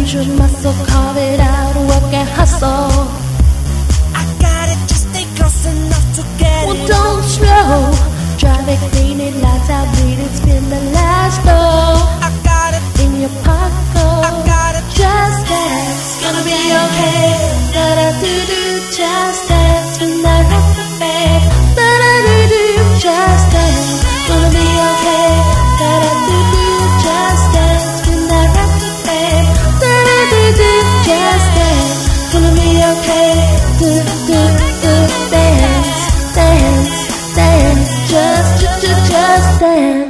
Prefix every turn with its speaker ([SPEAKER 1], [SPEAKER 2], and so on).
[SPEAKER 1] Use your muscle, carve it out, work and hustle.
[SPEAKER 2] I got it, just stay close enough to get
[SPEAKER 1] Well,
[SPEAKER 2] it.
[SPEAKER 1] don't slow. Drive it, clean it, lights out, bleed it, spin the last floor.
[SPEAKER 2] I got it,
[SPEAKER 1] In your pocket,
[SPEAKER 2] I got it.
[SPEAKER 1] just dance, gonna be okay. Da da do do, just dance, when I rock the bed. Da da do do, just dance, gonna be okay. Da da do do, just dance, when I rock the bed. Da da do do, just dance, gonna be okay. Do do do, dance, dance, dance, just dance.